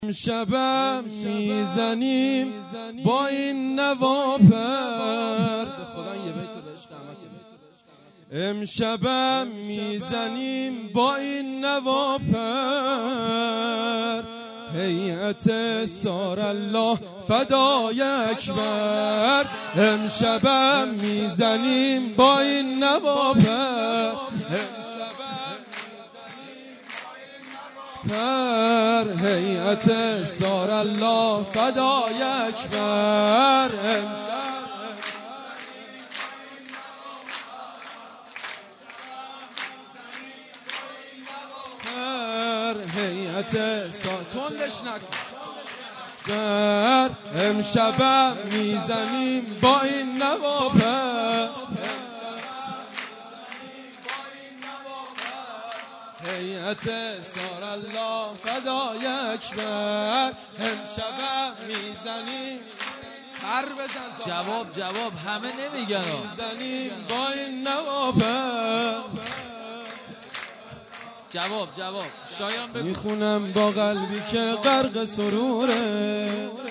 امشبم میزنیم با این نواپر، به خدا یه بیت رو بهش قامت. امشبم میزنیم با این نواپر، هیئت سار الله فدای اکبر. امشبم میزنیم با این نواپر، هیئت سار الله فدای اکبر. هیئت سار تندش نکن. امشب میزنیم با این نواپر، هیئت سار الله فدای اکبر. امشب میزنیم هر بزن جواب همه نمیگن میزنیم با این نواپر. جواب شایان بگو. میخونم با قلبی که غرق سروره،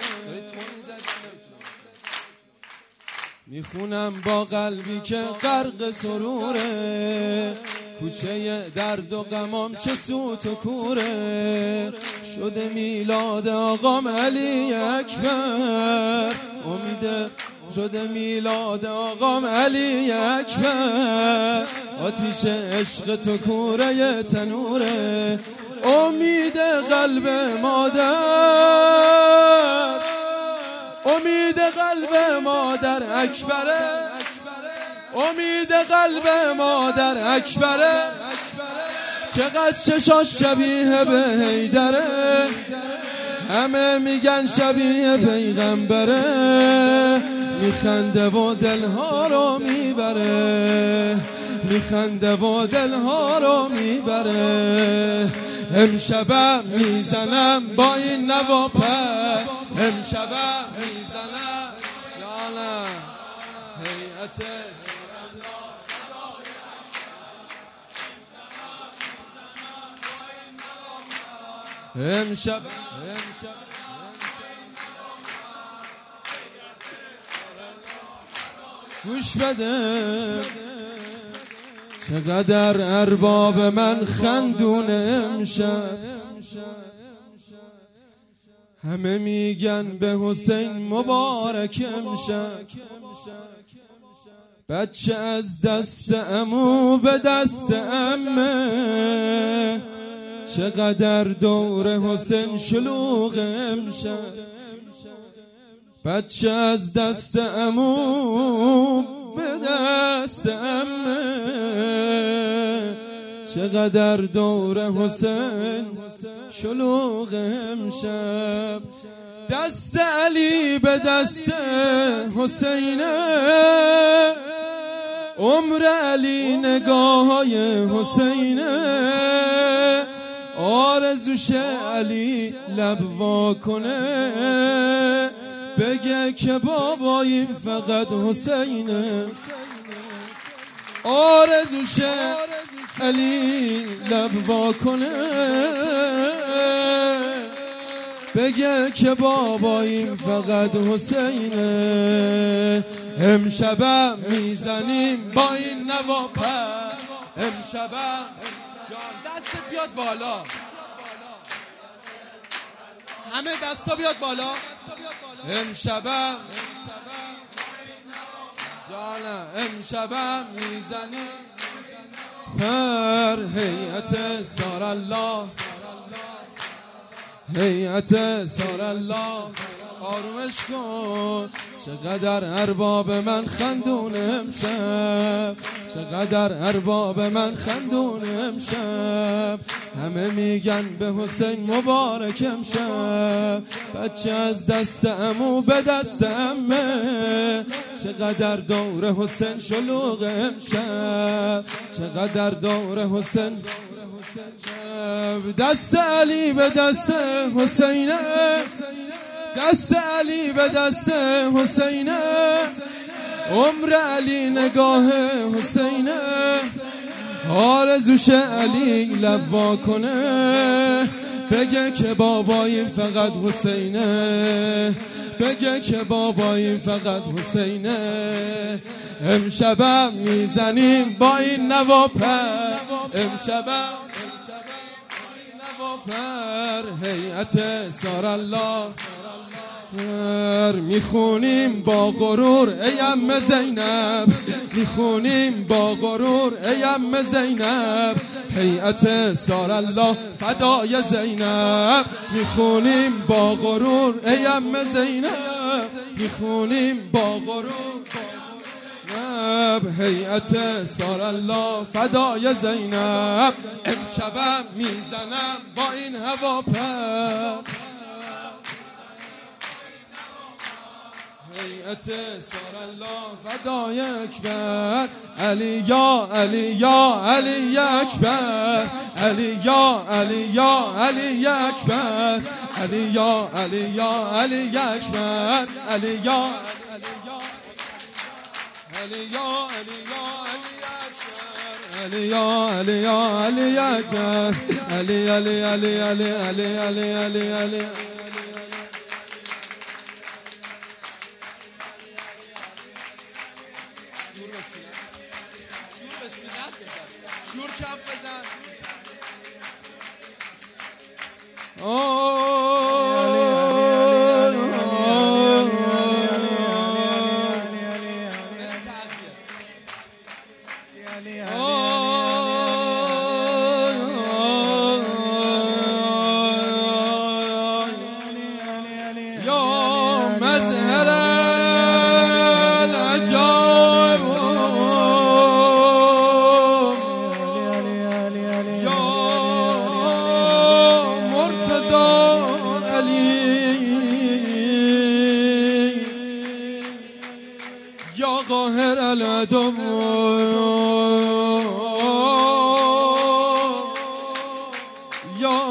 میخونم با قلبی که غرق سروره، کوچه درد و غمام چه سوت و کوره، شده میلاد آقام علی اکبر، امید شده میلاد آقام علی اکبر، آتیش عشق تو کوره تنوره، امید قلب مادر، امید قلب مادر اکبره، امید قلب مادر اکبره، چقدر چشاش شبیه به حیدره، همه میگن شبیه پیغمبره، میخنده و دلها رو میبره، میخنده و دلها رو میبره. امشب میزنم با این نواپر، امشب میزنم جانم هیئت امشب گوش بده، چقدر ارباب من خندون امشب، همه میگن به حسین مبارک امشب، بچه از دست عمو به دست عمه، چقدر دور حسین شلوغ امشب، بچه از دست عمو به دست عمه، چقدر دور حسین شلوغ امشب، دست علی به دست حسینه، عمر علی نگاه های حسینه، آرزوش علی لب وا کنه، بگه که بابایی فقط حسینه، آرزوش علی لب وا کنه، بگه که باباییم فقط حسینه. امشب میزنیم با این نواپر، امشب جان دست بیاد بالا، همه دستا بیاد بالا. امشب جانم امشب میزنیم پر هیئت سار الله، هیئت سار الله آرومش کن. چقدر ارباب من خندون امشب، چقدر ارباب من خندون امشب، همه میگن به حسین مبارک امشب، بچه از دست عمو به دست عمه، چقدر دور حسین شلوغ امشب، چقدر دور حسین، دست علی به دست حسینه، دست علی به دست حسینه، عمر علی نگاه حسینه، آرزوش علی لب وا کنه، بگه که باباییم فقط حسینه، بگه که باباییم فقط حسینه. امشبم میزنیم با این نواپر، امشبم نواپر. هیئت سارالله میخونیم با غرور ای ام زینب، میخونیم با غرور ای ام زینب. هیئت سارالله فدای زینب، میخونیم با غرور ای ام زینب، میخونیم با غرور. هیئت سارالله فدای زینب. امشبم میزنم با این هواپر. هیئت سارالله فدای اکبر. علی یا علی یا علی اکبر، علی یا علی یا علی اکبر، علی یا علی یا علی اکبر، علی یا علی یا علی یا علی یا علی یا علی اکبر، علی علی علی علی علی علی علی علی. شور کف بزن. یا مظهر العجائب، یا مرتضی علی، یا قاهر العدو، یا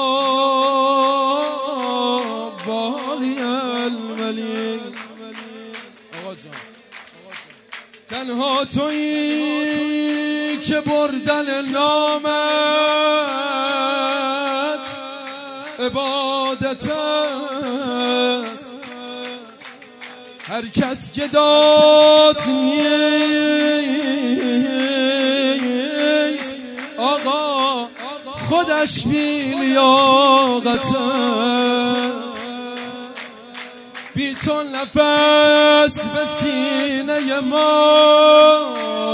بالی الملی. آقا جان تنها تویی که بردن نامت عبادت است. هر کس که داد نیست آقا خودش بی لیاقت است. بی تو نفس به سینه ما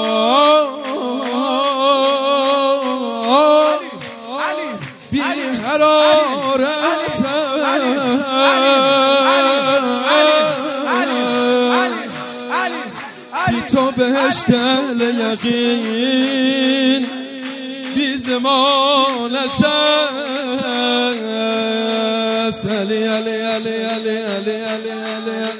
بی حرارت بی تو بهشت اهل یقین بی زمانت است. علی علی علی علی علی علی علی